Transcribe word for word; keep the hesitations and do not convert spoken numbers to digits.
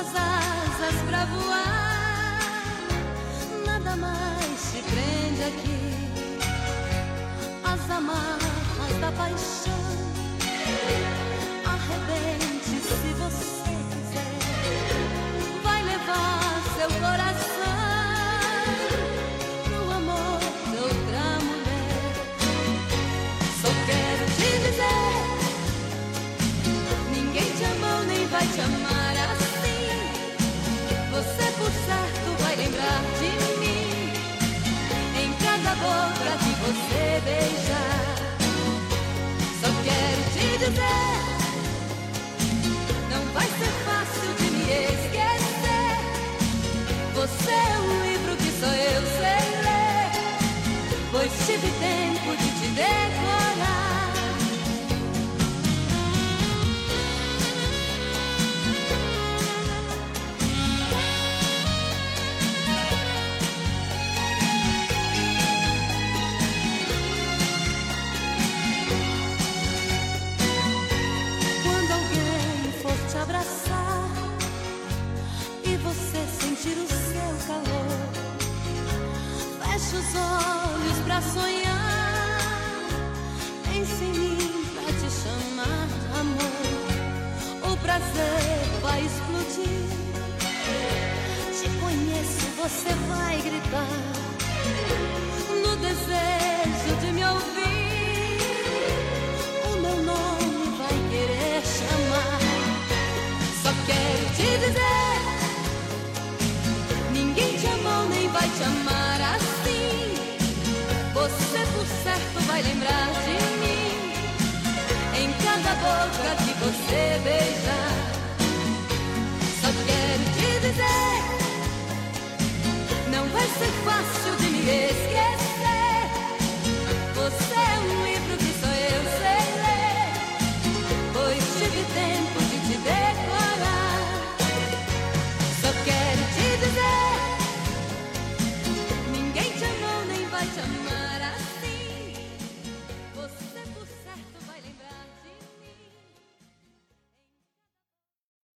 suas asas pra voar. Nada mais te prende aqui, as amarras da paixão. Arrebente se você quiser, vai levar seu coração no amor de outra mulher. Só quero te dizer, ninguém te amou nem vai te amar assim. Você por certo vai lembrar de mim em cada boca que você beijar. Só quero te dizer, não vai ser fácil de me esquecer. Você é um livro que só eu sei ler, pois tive tempo de te decorar. Abraçar e você sentir o seu calor, feche os olhos pra sonhar, pense em mim pra te chamar amor. O prazer vai explodir, te conheço, você vai gritar no desejo de me ouvir. O meu nome vai querer chamar. Só quero te dizer, ninguém te amou nem vai te amar assim. Você por certo vai lembrar de